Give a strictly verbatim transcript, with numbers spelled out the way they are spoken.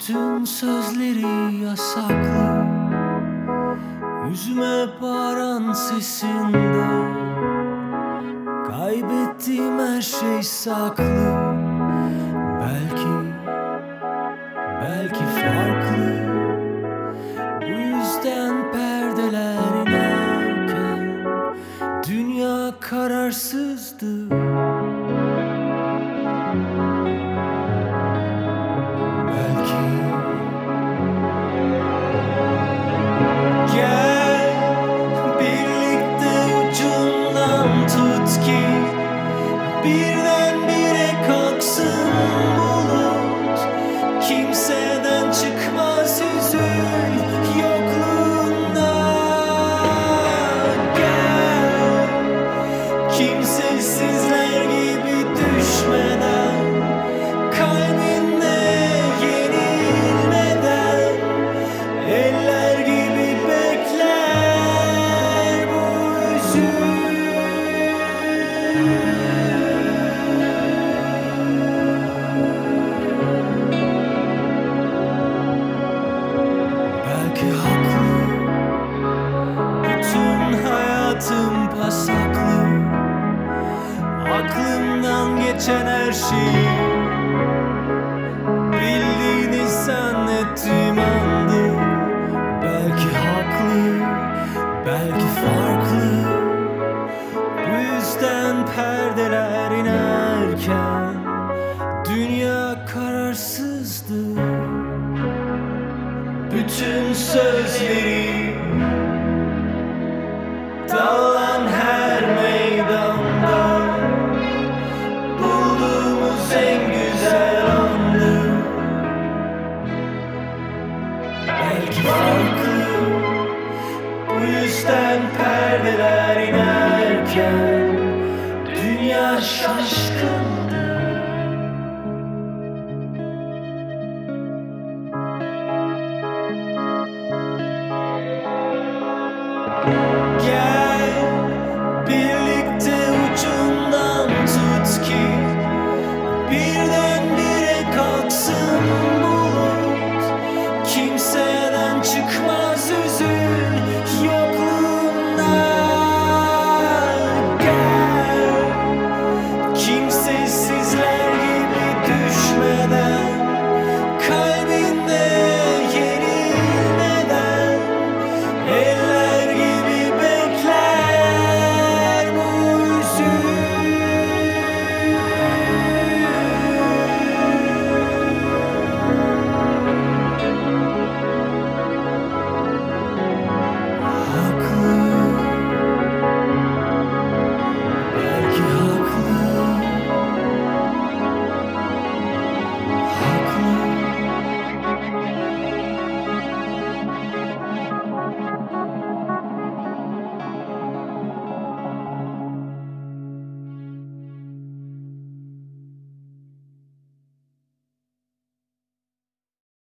Bütün sözleri yasaklı, yüzüme bağıran sesinde. Kaybettiğim her şey saklı. Belki, belki farklı. Bu yüzden perdeler inerken dünya kararsızdı. Birdenbire kalksın bulut, kimseden çıkmaz hüzün yokluğunda. Gel, kimsesizler gibi düşmeden, kalbinde yenilmeden, eller gibi bekler bu hüzün. Belki haklı, bütün hayatım pasaklı. Aklımdan geçen her şeyi bildiğini zannettiğim andı. Belki haklı, belki farklı. Bu yüzden perdeler inerken dünya kararsızdı. Bütün sözleri